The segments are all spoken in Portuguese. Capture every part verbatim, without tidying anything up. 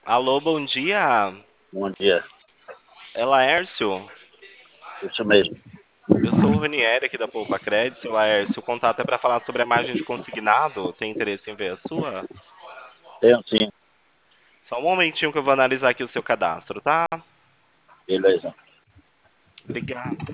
Alô, bom dia. Bom dia. É Laércio? Isso mesmo. Eu sou o Ranieri aqui da Poupa Crédito, Laércio. O contato é para falar sobre a margem de consignado. Tem interesse em ver a sua? Tenho sim. Só um momentinho que eu vou analisar aqui o seu cadastro, tá? Beleza. Obrigado.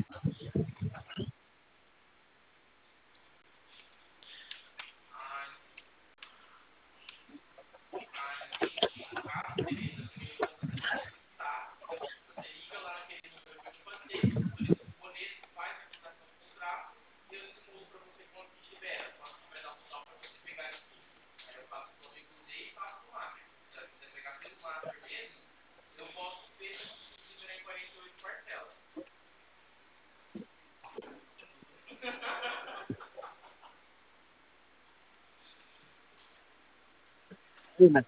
Sim, né?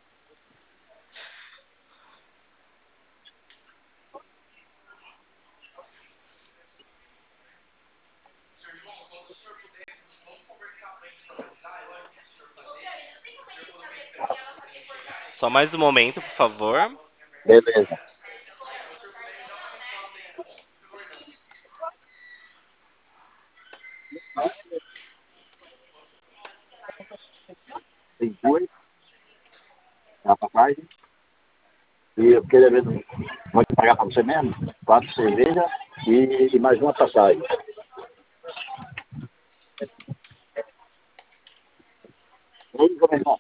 Só mais um momento, por favor. Beleza. Tem dois na passagem. E eu queria ver, vou te pagar para você mesmo? Quatro cervejas e, e mais uma passagem. Oi, meu irmão.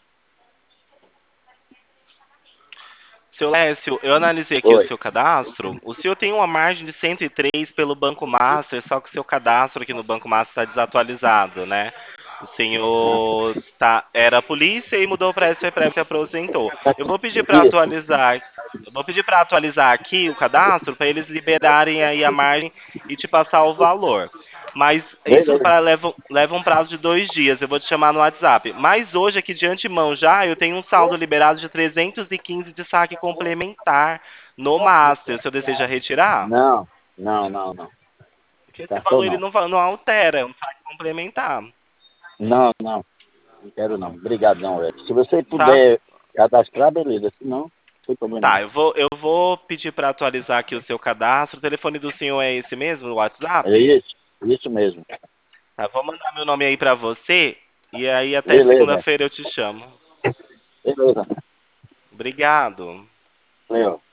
Seu Lécio, eu analisei aqui o Oi. seu cadastro. O senhor tem uma margem de cento e três pelo Banco Master, só que o seu cadastro aqui no Banco Master está desatualizado, né? O senhor tá, era polícia e mudou para S P Prev e se aposentou. Eu vou pedir para Isso. atualizar. Eu vou pedir para atualizar aqui o cadastro para eles liberarem aí a margem e te passar o valor. Mas isso Beleza. para leva, leva um prazo de dois dias. Eu vou te chamar no WhatsApp. Mas hoje, aqui de antemão já, eu tenho um saldo liberado de trezentos e quinze de saque complementar no Master. O senhor deseja retirar? Não, não, não, não. Porque esse Cartão valor ele não. não, va- não altera, é um saque complementar. Não, não. Não quero não. Obrigado, não, velho. Se você Tá? puder cadastrar, beleza. Se não, não tem problema não. Tá, eu vou, eu vou pedir para atualizar aqui o seu cadastro. O telefone do senhor é esse mesmo, o É WhatsApp? isso. Isso mesmo. Tá, vou mandar meu nome aí para você. E aí até Beleza. segunda-feira eu te chamo. Beleza. Obrigado. Valeu.